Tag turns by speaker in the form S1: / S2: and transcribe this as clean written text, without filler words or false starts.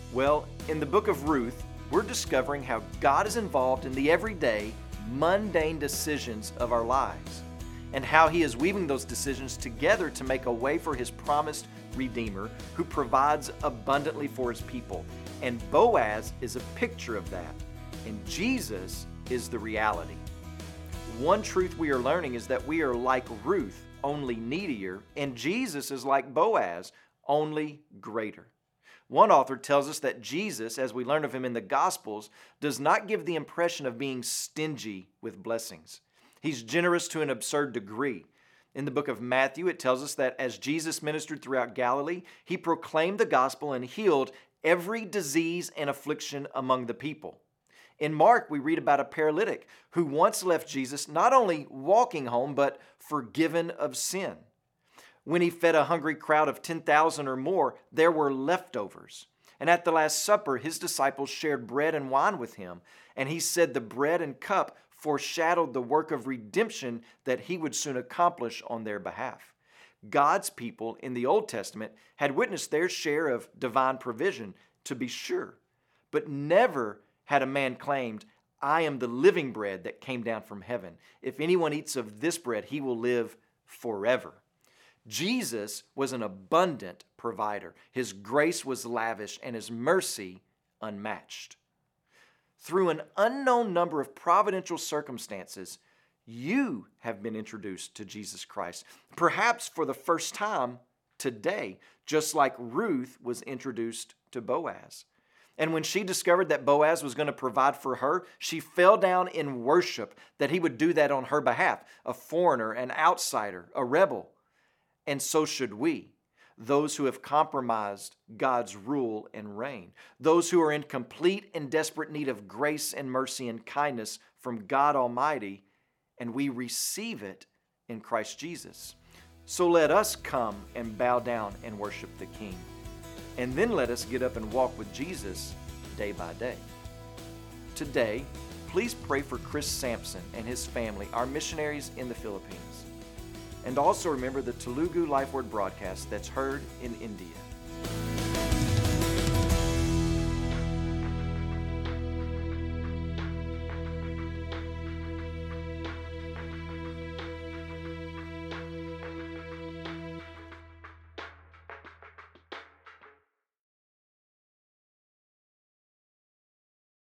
S1: Well, in the book of Ruth, we're discovering how God is involved in the everyday, mundane decisions of our lives, and how He is weaving those decisions together to make a way for His promised Redeemer who provides abundantly for His people. And Boaz is a picture of that, and Jesus is the reality. One truth we are learning is that we are like Ruth, only needier, and Jesus is like Boaz, only greater. One author tells us that Jesus, as we learn of Him in the Gospels, does not give the impression of being stingy with blessings. He's generous to an absurd degree. In the book of Matthew, it tells us that as Jesus ministered throughout Galilee, He proclaimed the gospel and healed every disease and affliction among the people. In Mark, we read about a paralytic who once left Jesus not only walking home, but forgiven of sin. When He fed a hungry crowd of 10,000 or more, there were leftovers. And at the Last Supper, His disciples shared bread and wine with Him, and He said the bread and cup foreshadowed the work of redemption that He would soon accomplish on their behalf. God's people in the Old Testament had witnessed their share of divine provision, to be sure, but never had a man claimed, "I am the living bread that came down from heaven. If anyone eats of this bread, he will live forever." Jesus was an abundant provider. His grace was lavish and His mercy unmatched. Through an unknown number of providential circumstances, you have been introduced to Jesus Christ, perhaps for the first time today, just like Ruth was introduced to Boaz. And when she discovered that Boaz was going to provide for her, she fell down in worship that he would do that on her behalf, a foreigner, an outsider, a rebel. And so should we, those who have compromised God's rule and reign, those who are in complete and desperate need of grace and mercy and kindness from God Almighty, and we receive it in Christ Jesus. So let us come and bow down and worship the King. And then let us get up and walk with Jesus day by day. Today, please pray for Chris Sampson and his family, our missionaries in the Philippines. And also remember the Telugu Life Word broadcast that's heard in India.